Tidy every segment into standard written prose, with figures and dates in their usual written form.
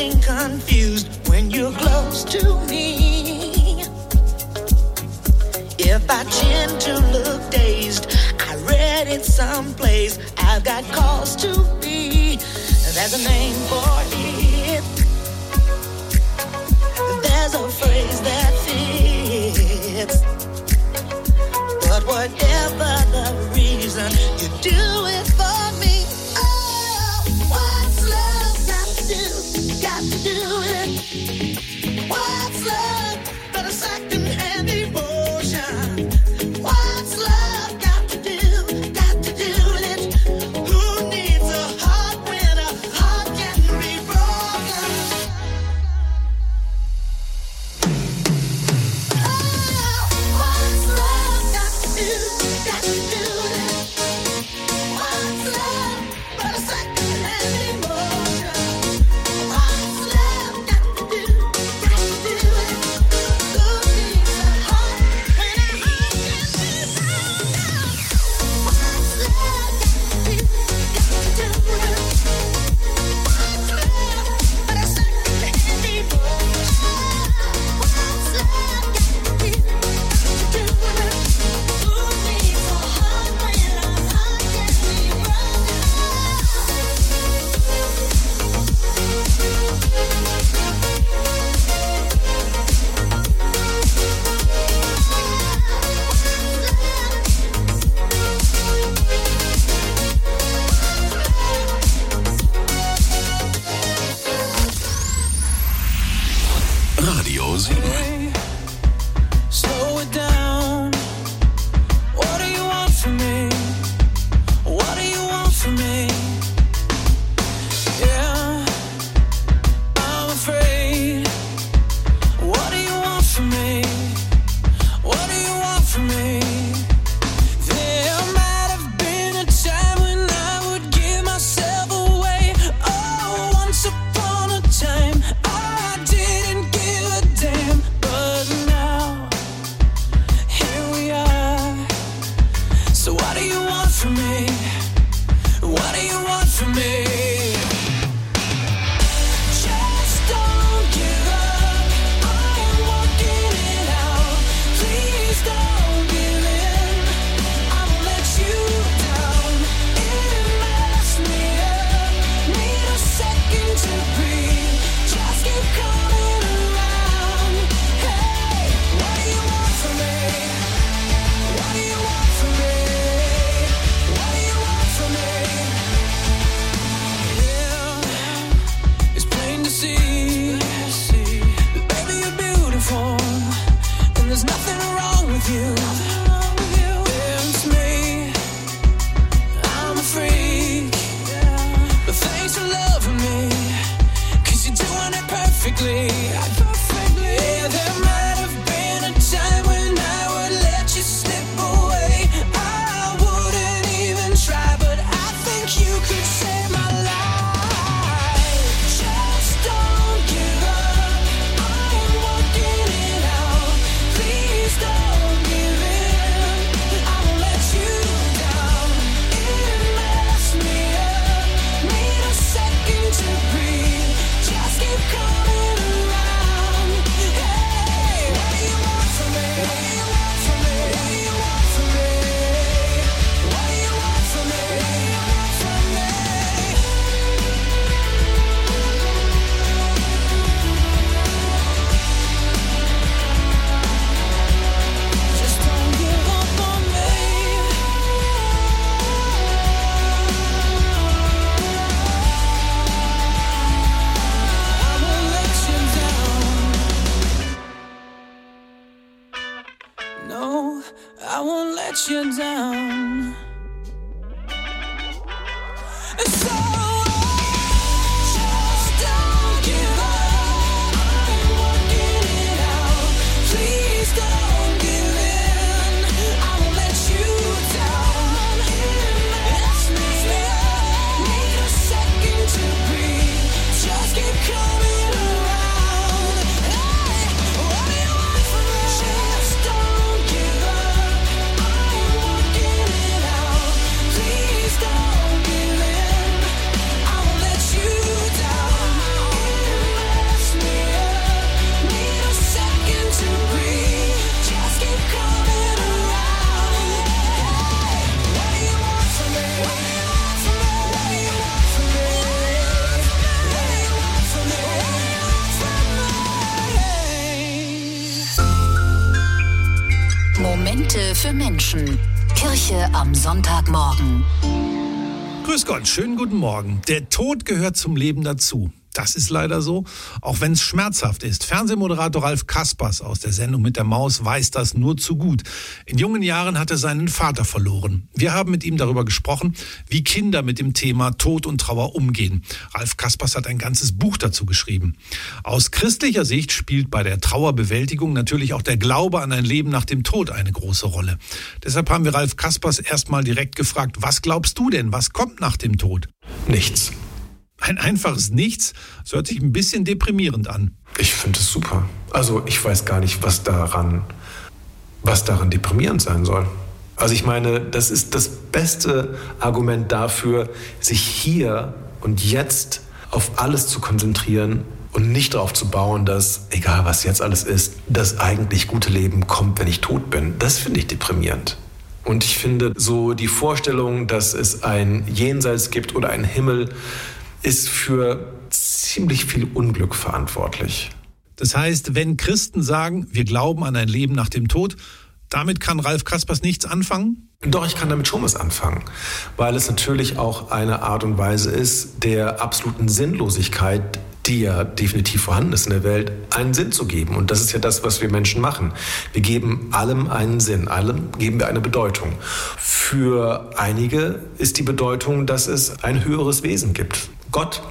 getting confused when you're close to me. If I tend to look dazed, I read it someplace, I've got cause to be. There's a name for it. There's a phrase that fits. But whatever the reason, you do it for me. Oh, what's love got to do? Got to do it. What's love but a second-hand emotion? What's love got to do? Got to do it. Who needs a heart when a heart can be broken? Oh, what's love got to do? Got to do it. What's love but a second-hand emotion? What's love got to do? Got to do it. Who needs a heart when a heart can be broken? What's love got to do? Got to do it. What's love but a second-hand emotion? What's love got to do? Got to do it. Who needs a heart when a heart can be broken? Radio 7. Slow it down. What do you want from me? What do you want from me? Yeah, I'm afraid. What do you want from me? What do you want from me? There might have been a time when I would give myself away. Oh, once upon a time I didn't give a damn. But now, here we are. So what do you want from me? What do you want from me? Just don't give up. I am working it out. Please don't give in. I won't let you down. It messed me up. Need a second to breathe. Just keep coming around. Hey, what do you want from me? What do you want from me? What do you want from me? Yeah, it's plain to see that baby you're beautiful, and there's nothing wrong with you. Yeah, it's me. I'm a freak, but thanks for loving me, 'cause you're doing it perfectly. Yeah, there might have been a time when I would let you slip away. I wouldn't even try, but I think you could save my life. Just don't give up. I am working it out. Please don't give in. I won't let you down. It messed me up. Need a second to breathe. Just keep coming around. Hey, what do you want from me? What do you want from me? What do you want from me? What do you want from me? What do you want from me? Just don't give up on me. I won't let you down. No, I won't let you down. So just don't give up. I'm working it out. Please don't give in. I won't let you down. It messed me up. Need a second to breathe. Just keep coming around. Hey, what do you want from me? Just don't give up. I'm working it out. Please don't give in. für Menschen. Kirche am Sonntagmorgen. Grüß Gott, schönen guten Morgen. Der Tod gehört zum Leben dazu. Das ist leider so, auch wenn es schmerzhaft ist. Fernsehmoderator Ralf Kaspers aus der Sendung mit der Maus weiß das nur zu gut. In jungen Jahren hat er seinen Vater verloren. Wir haben mit ihm darüber gesprochen, wie Kinder mit dem Thema Tod und Trauer umgehen. Ralf Kaspers hat ein ganzes Buch dazu geschrieben. Aus christlicher Sicht spielt bei der Trauerbewältigung natürlich auch der Glaube an ein Leben nach dem Tod eine große Rolle. Deshalb haben wir Ralf Kaspers erstmal direkt gefragt, was glaubst du denn, was kommt nach dem Tod? Nichts. Ein einfaches Nichts, das hört sich ein bisschen deprimierend an. Ich finde es super. Also ich weiß gar nicht, was daran deprimierend sein soll. Also ich meine, das ist das beste Argument dafür, sich hier und jetzt auf alles zu konzentrieren und nicht darauf zu bauen, dass, egal was jetzt alles ist, das eigentlich gute Leben kommt, wenn ich tot bin. Das finde ich deprimierend. Und ich finde so die Vorstellung, dass es ein Jenseits gibt oder einen Himmel, ist für ziemlich viel Unglück verantwortlich. Das heißt, wenn Christen sagen, wir glauben an ein Leben nach dem Tod, damit kann Ralf Kaspers nichts anfangen? Doch, ich kann damit schon was anfangen, weil es natürlich auch eine Art und Weise ist, der absoluten Sinnlosigkeit, die ja definitiv vorhanden ist in der Welt, einen Sinn zu geben. Und das ist ja das, was wir Menschen machen. Wir geben allem einen Sinn, allem geben wir eine Bedeutung. Für einige ist die Bedeutung, dass es ein höheres Wesen gibt, Gott.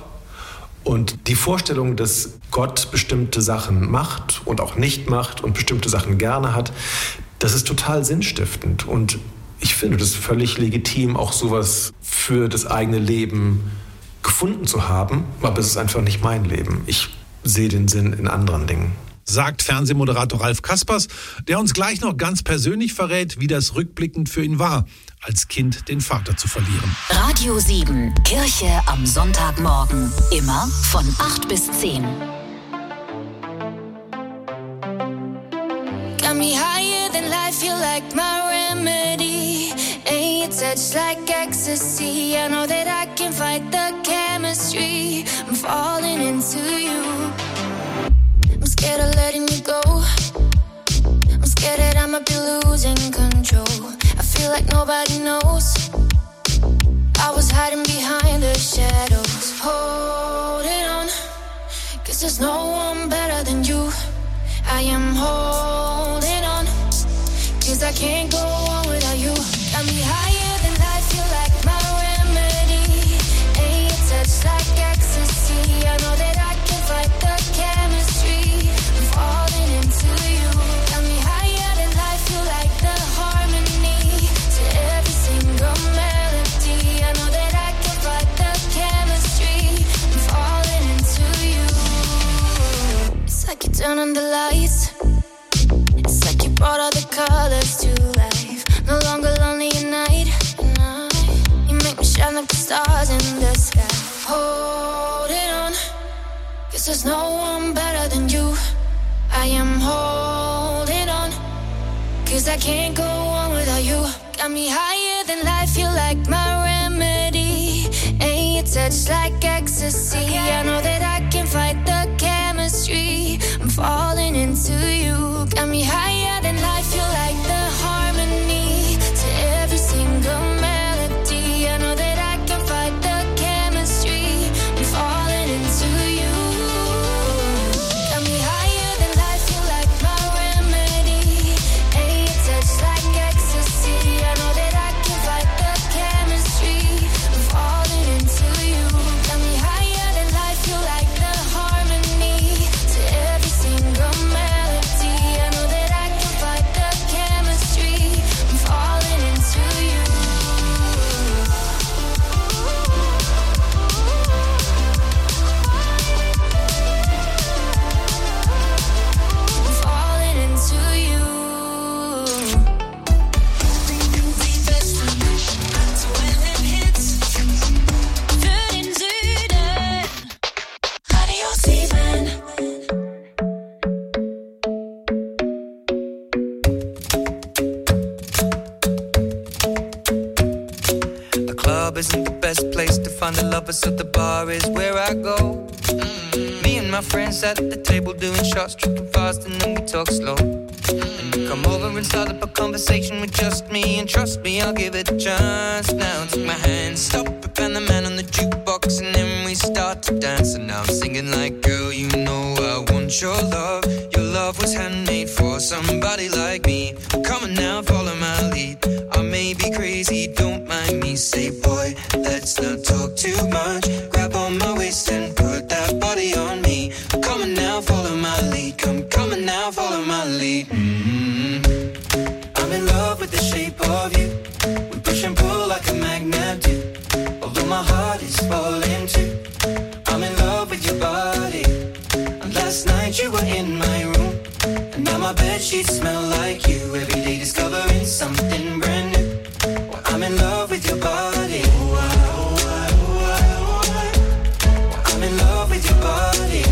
Und die Vorstellung, dass Gott bestimmte Sachen macht und auch nicht macht und bestimmte Sachen gerne hat, das ist total sinnstiftend. Und ich finde das völlig legitim, auch sowas für das eigene Leben gefunden zu haben, aber es ist einfach nicht mein Leben. Ich sehe den Sinn in anderen Dingen. Sagt Fernsehmoderator Ralf Kaspers, der uns gleich noch ganz persönlich verrät, wie das rückblickend für ihn war, als Kind den Vater zu verlieren. Radio 7, Kirche am Sonntagmorgen. Immer von 8 bis 10. Got me higher than life, you like my remedy. Ain't your touch like ecstasy. I know that I can fight the chemistry. I'm falling into you. I'm scared of letting you go. I'm scared that I might be losing control. I feel like nobody knows. I was hiding behind the shadows. Holding on, 'cause there's no one better than you. I am holding on, 'cause I can't go on without you. Got me higher than life, you like my remedy. Ain't your touch like ecstasy. I know that I can fight the chemistry. I'm falling into you. Got me higher than life, you like the harmony to every single melody. I know that I can fight the chemistry. I'm falling into you. It's like you turn on the lights. It's like you brought all the colors to life. No longer lonely at night. You make me shine like the stars in the sky. Holding on, 'cause there's no one better than you. I am holding on, 'cause I can't go on without you. Got me higher than life, you like my remedy. Ain't your touch like ecstasy. I know that I can fight the chemistry. I'm falling into you. Got me higher than life, you like the harmony to every single melody. I know that I can fight the chemistry. I'm falling into you. Got me higher than life, you like my remedy. Ain't your touch like ecstasy. I know that I can fight the chemistry. I'm falling into you. Got me higher than life, you like the harmony to every single melody. I know that I can fight the chemistry. I'm falling into you. I'm falling into you. Für den Süden. Radio 7. The club isn't the best place to find the lovers, so the bar is where I go. Me and my friends at the table doing shots, tripping fast, and then we talk slow. And Come over and start up a conversation with just me, and trust me, I'll give it a chance. Now take my hand, stop it, and the man on the jukebox, and then we start to dance. And now I'm singing like, girl, you know I want your love. Your love was handmade for somebody like me. Come on now, follow my lead. I may be crazy, don't mind me. Say, boy, let's not talk too much. Grab on my waist and put that body on me. Come on now, follow my lead. Come on now, follow my lead. I'm in love with the shape of you. We push and pull like a magnet do. Although my heart is falling too. I'm in love with your body. And last night you were in my room. And now my bedsheets smell like you. Every day discovering something brand new. Well, I'm in love with your body. I'm in love with your body.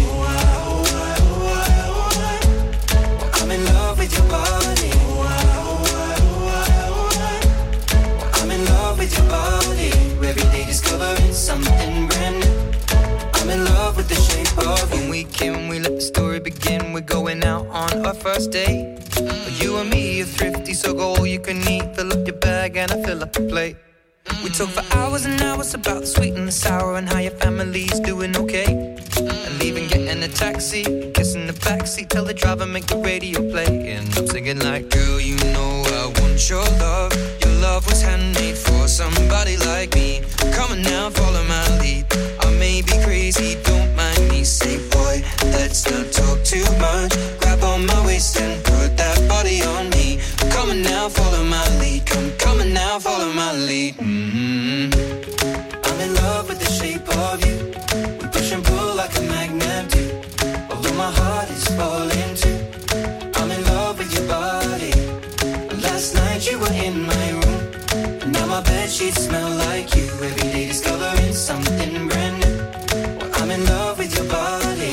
I'm in love with your body. I'm in love with your body. Every day discovering something brand new. I'm in love with the shape of you. When we came, we let the story begin. We're going out on our first date. You and me are thrifty, so go all you can eat. Fill up your bag and I fill up the plate. We talk for hours and hours about the sweet and the sour and how your family's doing okay. And leaving, getting a taxi, kissing the backseat, tell the driver make the radio play. And I'm singing like, girl, you know I want your love. Your love was handmade for somebody like me. Come on now, follow my lead. I may be crazy, don't mind me. Say, boy, let's not talk too much. Grab on my waist and put that body on me. Come on now, follow my lead. Come on now, follow my lead. I'm in love with the shape of you. We push and pull like a magnet do. Although my heart is falling too. I'm in love with your body. Last night you were in my room. And now my bedsheets smell like you. Every day discovering something brand new. Well, I'm in love with your body.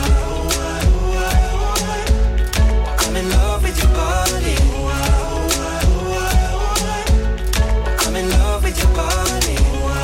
I'm in love with your body. I'm in love with your body.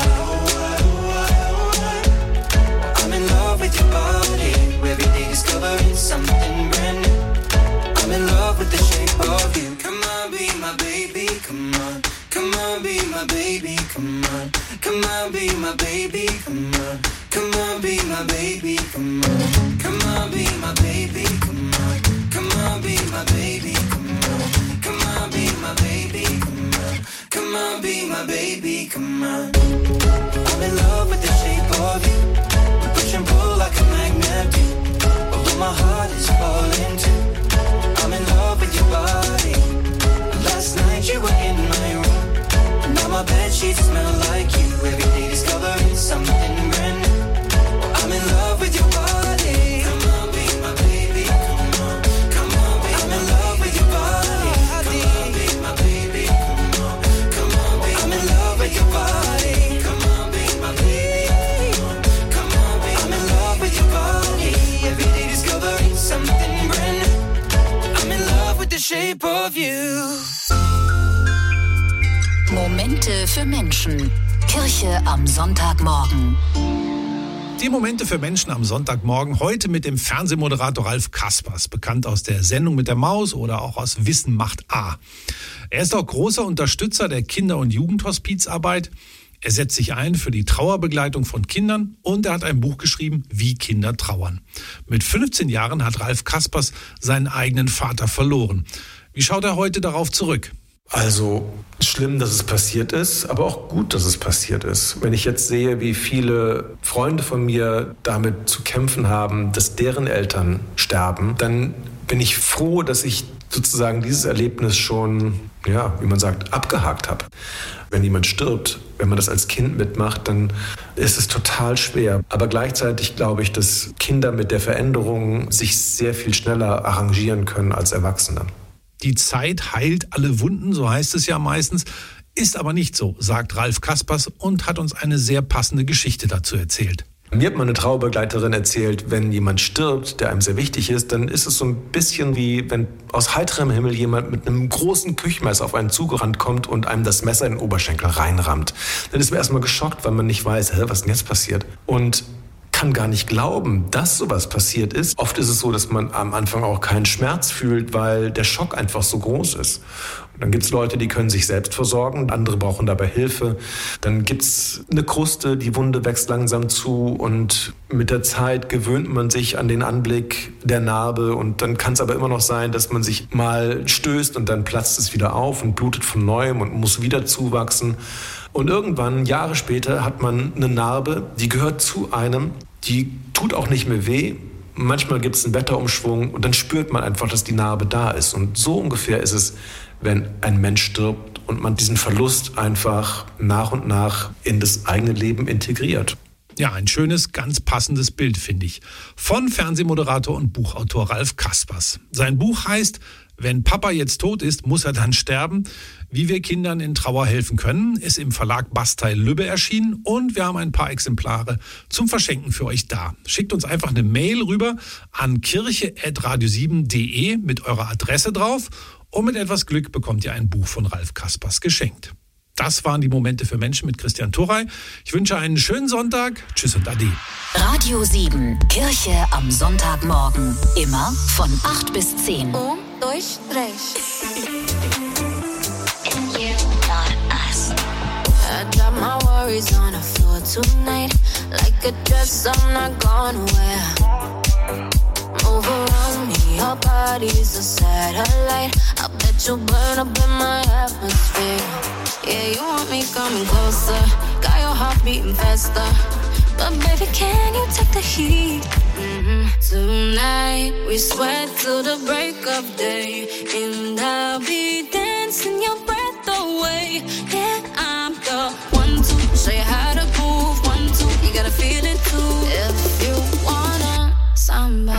I'm in love with your body. Every day discovering something brand new. I'm in love with the shape of you. Come on, be my baby, come on. Come on, be my baby, come on. Come on, be my baby, come on. Come on, be my baby, come on. Come on, be my baby, come on. Come on, be my baby, come on. Come on, be my baby, come on. Come on, be my baby, come on. I'm in love with the shape of you. We push and pull like a magnet do. Although my heart is falling too. I'm in love with your body. Last night you were in my room. Now my bedsheets smell like you. Every day discovering something brand new. I'm in love with your body. Come on, be my baby. Come on, come on, be I'm in love with your body. Come on, be my baby. Come on, come on, be I'm in love with your body. Come on, be my baby. Come on, be I'm in love with your body. Every day discovering something brand new. I'm in love with the shape of you. Momente für Menschen. Kirche am Sonntagmorgen. Die Momente für Menschen am Sonntagmorgen. Heute mit dem Fernsehmoderator Ralf Kaspers, bekannt aus der Sendung mit der Maus oder auch aus Wissen macht A. Er ist auch großer Unterstützer der Kinder- und Jugendhospizarbeit. Er setzt sich ein für die Trauerbegleitung von Kindern und er hat ein Buch geschrieben, wie Kinder trauern. Mit 15 Jahren hat Ralf Kaspers seinen eigenen Vater verloren. Wie schaut er heute darauf zurück? Also schlimm, dass es passiert ist, aber auch gut, dass es passiert ist. Wenn ich jetzt sehe, wie viele Freunde von mir damit zu kämpfen haben, dass deren Eltern sterben, dann bin ich froh, dass ich sozusagen dieses Erlebnis schon, ja, wie man sagt, abgehakt habe. Wenn jemand stirbt, wenn man das als Kind mitmacht, dann ist es total schwer. Aber gleichzeitig glaube ich, dass Kinder mit der Veränderung sich sehr viel schneller arrangieren können als Erwachsene. Die Zeit heilt alle Wunden, so heißt es ja meistens. Ist aber nicht so, sagt Ralf Kaspers und hat uns eine sehr passende Geschichte dazu erzählt. Mir hat meine Trauerbegleiterin erzählt, wenn jemand stirbt, der einem sehr wichtig ist, dann ist es so ein bisschen wie, wenn aus heiterem Himmel jemand mit einem großen Küchenmesser auf einen zugerannt kommt und einem das Messer in den Oberschenkel reinrammt. Dann ist man erstmal geschockt, weil man nicht weiß, was ist denn jetzt passiert? Und kann gar nicht glauben, dass sowas passiert ist. Oft ist es so, dass man am Anfang auch keinen Schmerz fühlt, weil der Schock einfach so groß ist. Und dann gibt es Leute, die können sich selbst versorgen, andere brauchen dabei Hilfe. Dann gibt es eine Kruste, die Wunde wächst langsam zu und mit der Zeit gewöhnt man sich an den Anblick der Narbe und dann kann es aber immer noch sein, dass man sich mal stößt und dann platzt es wieder auf und blutet von Neuem und muss wieder zuwachsen. Und irgendwann, Jahre später, hat man eine Narbe, die gehört zu einem, die tut auch nicht mehr weh. Manchmal gibt es einen Wetterumschwung und dann spürt man einfach, dass die Narbe da ist. Und so ungefähr ist es, wenn ein Mensch stirbt und man diesen Verlust einfach nach und nach in das eigene Leben integriert. Ja, ein schönes, ganz passendes Bild, finde ich. Von Fernsehmoderator und Buchautor Ralf Kaspers. Sein Buch heißt Wenn Papa jetzt tot ist, muss er dann sterben. Wie wir Kindern in Trauer helfen können, ist im Verlag Bastei Lübbe erschienen und wir haben ein paar Exemplare zum Verschenken für euch da. Schickt uns einfach eine Mail rüber an kirche@radio7.de mit eurer Adresse drauf und mit etwas Glück bekommt ihr ein Buch von Ralf Kaspers geschenkt. Das waren die Momente für Menschen mit Christian Turrey. Ich wünsche einen schönen Sonntag. Tschüss und Ade. Radio 7, Kirche am Sonntagmorgen. Immer von 8 bis 10. Durch, rechts. And you, not us. I drop my worries on the floor tonight. Like a dress I'm not gonna wear. Move around me, your body's a satellite. I bet you burn up in my atmosphere. Yeah, you want me coming closer. Got your heart beating faster. But baby, can you take the heat? Tonight, we sweat till the break of day. And I'll be dancing your breath away. Yeah, I'm the one to show you how to move. 1, 2, you gotta feel it too. If you wanna samba.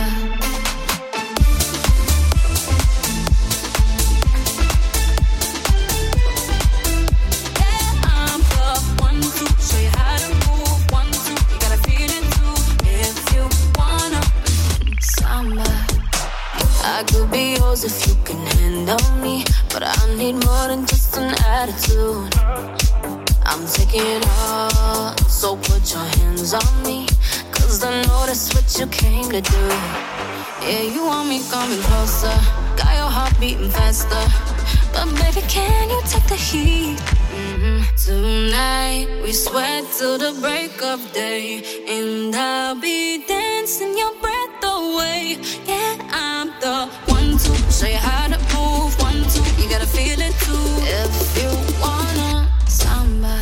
I could be yours if you can handle me, but I need more than just an attitude. I'm taking it all, so put your hands on me, 'cause I know that's what you came to do. Yeah, you want me coming closer, got your heart beating faster. But baby, can you take the heat? Tonight, we sweat till the break of day. And I'll be dancing your breath away. Yeah, I'm the one to show you how to move. 1, 2, you gotta feel it too. If you wanna samba.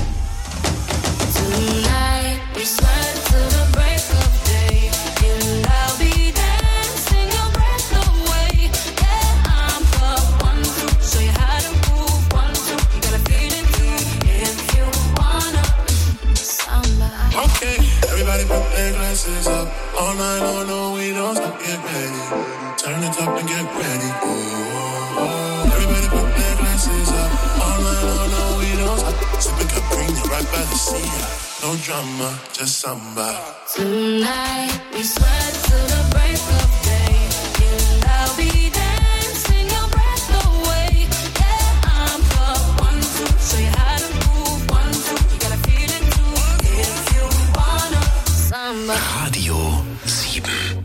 Tonight, we sweat till the break of day. And I'll be dancing your breath away. Yeah, I'm the one to show you how to move. 1, 2, you gotta feel it too. If you wanna samba. Okay, everybody put their glasses up. All night long, no, we don't stop, get ready. Turn it up and get ready. Ooh. Everybody put their glasses up. All night long, no, we don't stop. Sipping Capri right by the sea. No drama, just samba. Tonight, we sweat till the break of day. And I'll be dancing your breath away. Yeah, I'm the one to show you how to move. 1, 2, you gotta feel it too. If you wanna samba. Radio 7.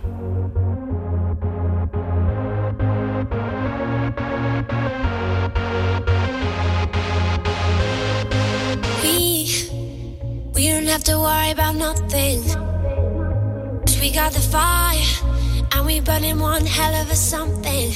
We don't have to worry about nothing. 'Cause we got the fire and we burning one hell of a something.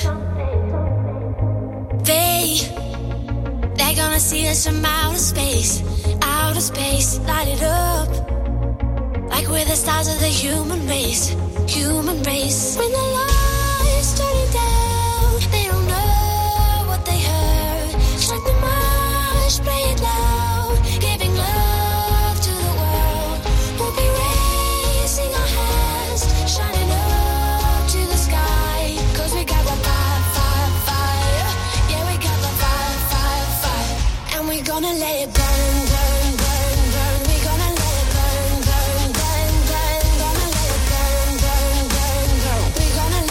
They're gonna see us from outer space, light it up. Like we're the stars of the human race. When the lights turning down, they don't know what they heard. Strike the march, play it loud, giving love to the world. We'll be raising our hands, shining up to the sky. 'Cause we got the fire, fire, fire. Yeah, we got the fire, fire, fire. And we're gonna let it burn, burn, burn, burn. We're gonna let it burn, burn, burn, burn. Gonna let it burn, burn, burn, burn. We're gonna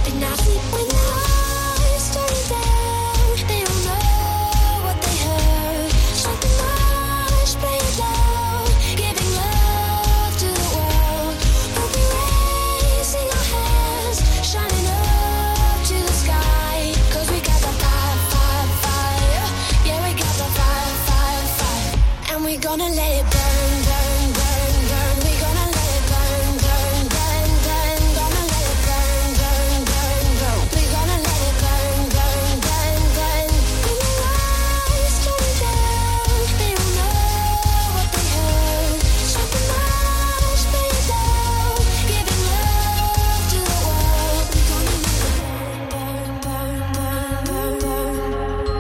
And I think when lights turn down, they don't know what they heard. Strike the march, play it loud, giving love to the world. We'll be raising our hands, shining up to the sky. 'Cause we got the fire, fire, fire. Yeah, we got the fire, fire, fire. And we gonna let it burn, burn, burn, burn. We gonna let it burn, burn, burn, burn. Gonna let it burn, burn, burn, burn. We gonna let it burn, burn, burn, burn. When the lights turn down, they don't know what they heard. Strike the march, play it loud, giving love to the world. We gonna let it burn, burn, burn, burn, burn, burn.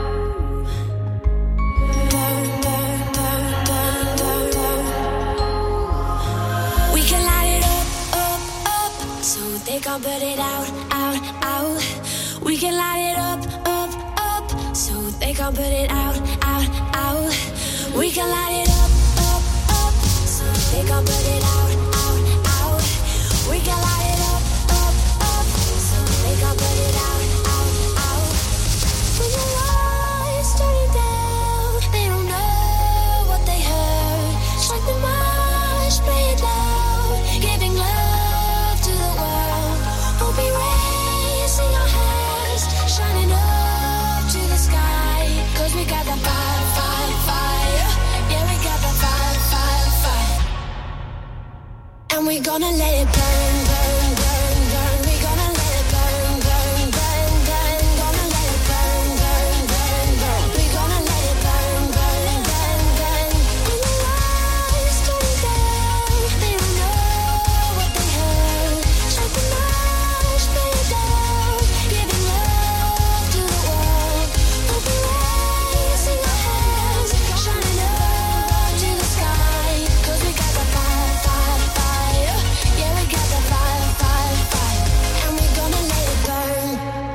We can light it up, up, up, so they can't put it out, out, out. We can light it up, up, up, so they can't put it out, out, out. We can light it up, up, up, so they can't put it out, out, out. We can light it up, up, up, so they can't put it out, out, out. When the lights turn down, they don't know what they heard. Strike the march, play it loud, giving love to the world. We'll be raising our hands, shining up to the sky. 'Cause we got the fire, fire, fire. Yeah, we got the fire, fire, fire. And we gonna let it burn, burn, burn, burn. We gonna let it burn, burn, burn, burn. Gonna let it burn, burn, burn, burn. We gonna let it burn, burn, burn, burn. When the lights turn down, they don't know what they heard. Strike the march, play it loud, giving love to the world. We'll be raising our hands, shining up to the sky. 'Cause we got the fire, fire, fire. Yeah, we got the fire, fire, fire. And we gonna let it burn.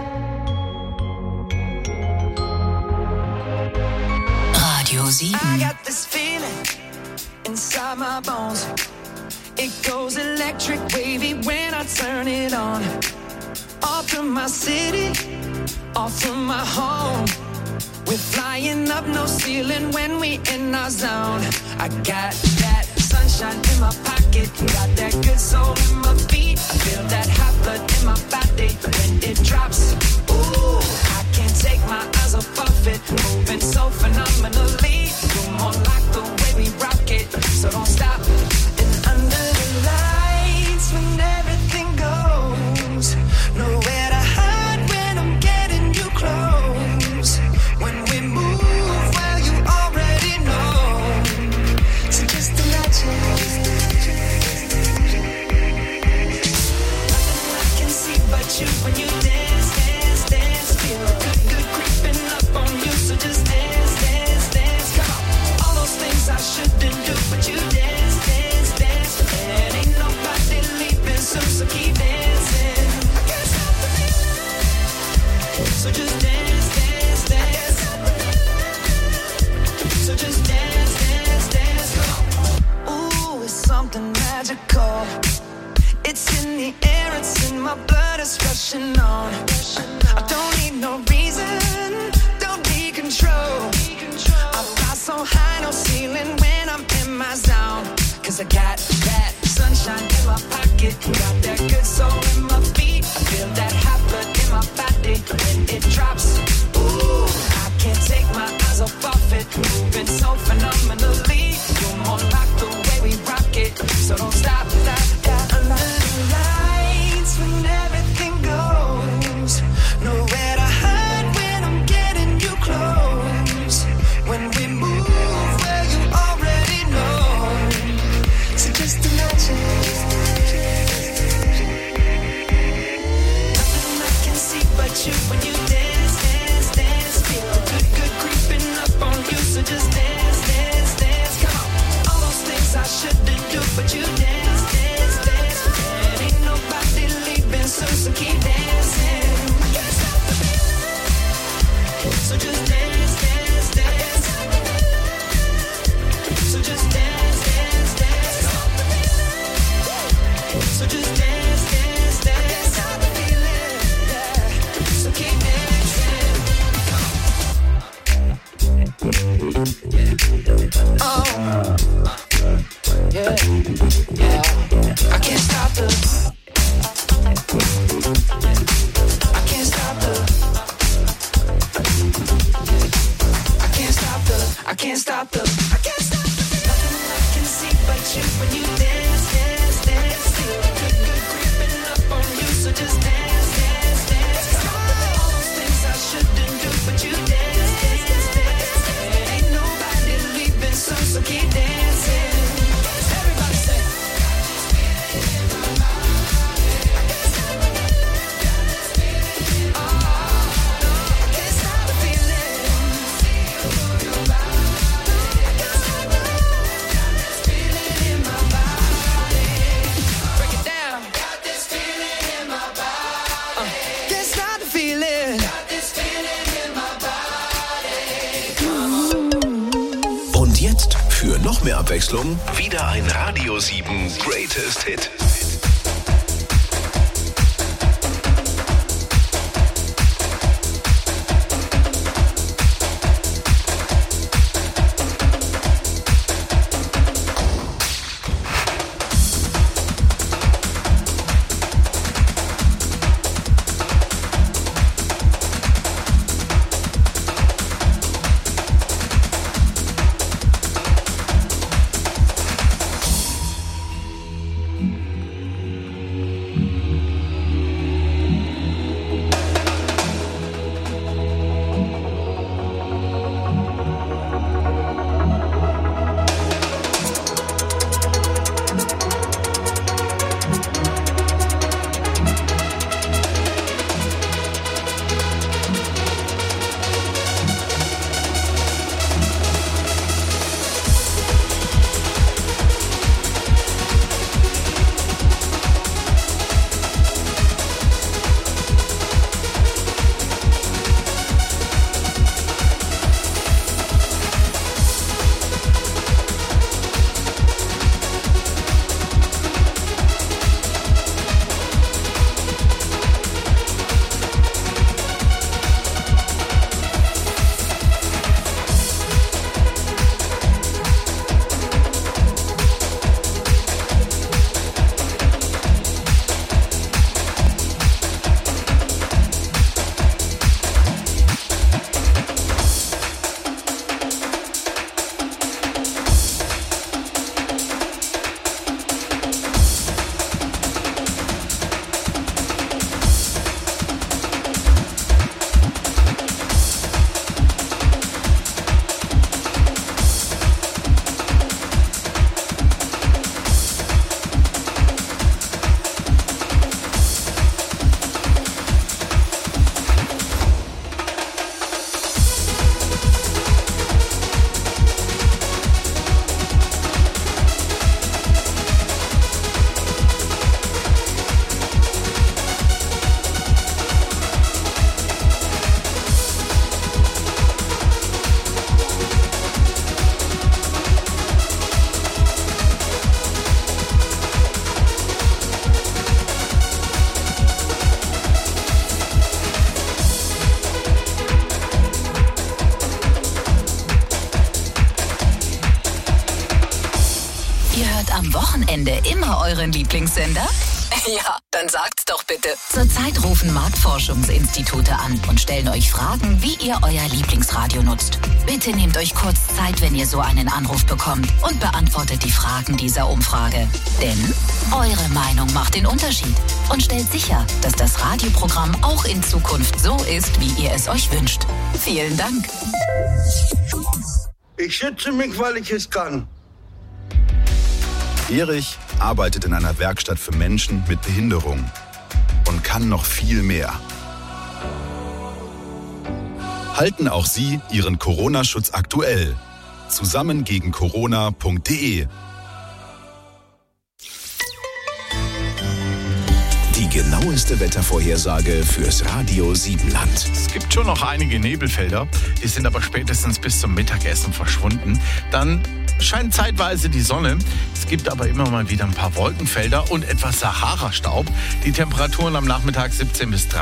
Radio 7. I got this feeling inside my bones. It goes electric wavy when I turn it on. Off from my city, off from my home. We're flying up, no ceiling when we in our zone. I got that sunshine in my pocket, got that good soul in my feet. I feel that hot blood in my body when it drops. Ooh, I can't take my eyes off of it, moving so phenomenally. You're more like the way we rock it, so don't stop. And under the lights, when everything goes, nowhere to hide when I'm getting you close. When we move, well, you already know. So just imagine. Nothing I can see but you when you dance, dance, dance. Feel good, good creeping up on you. So just dance, dance, dance. Come on. All those things I shouldn't do, but you dance, dance, dance. And ain't nobody leaving soon, so keep dancing. I can't stop the feeling. So just dance, dance, dance. So just dance, dance, dance. Come on. Ooh, it's something magical. It's in the air, it's in my blood, it's rushing on. I don't need no reason, don't need control. I fly so high, no ceiling when I'm in my zone. 'Cause I got that sunshine in my pocket, got that good soul in my feet. I feel that hot blood in my body when it drops. Ooh, I can't take my eyes off of it, moving so phenomenally. You're more like the way we rock it, so don't stop, stop, stop. Under the lights, when everything goes, nowhere to hide when I'm getting you close. When we move, well, you already know. So just imagine. noch mehr Abwechslung? Wieder ein Radio 7 Greatest Hit. Am Wochenende immer euren Lieblingssender? Ja, dann sagt's doch bitte. Zurzeit rufen Marktforschungsinstitute an und stellen euch Fragen, wie ihr euer Lieblingsradio nutzt. Bitte nehmt euch kurz Zeit, wenn ihr so einen Anruf bekommt und beantwortet die Fragen dieser Umfrage. Denn eure Meinung macht den Unterschied und stellt sicher, dass das Radioprogramm auch in Zukunft so ist, wie ihr es euch wünscht. Vielen Dank. Ich schütze mich, weil ich es kann. Erich arbeitet in einer Werkstatt für Menschen mit Behinderung und kann noch viel mehr. Halten auch Sie Ihren Corona-Schutz aktuell. Zusammen gegen Corona.de. Die genaueste Wettervorhersage fürs Radio 7 Land. Es gibt schon noch einige Nebelfelder, die sind aber spätestens bis zum Mittagessen verschwunden. Dann scheint zeitweise die Sonne. Es gibt aber immer mal wieder ein paar Wolkenfelder und etwas Sahara-Staub. Die Temperaturen am Nachmittag 17 bis 30.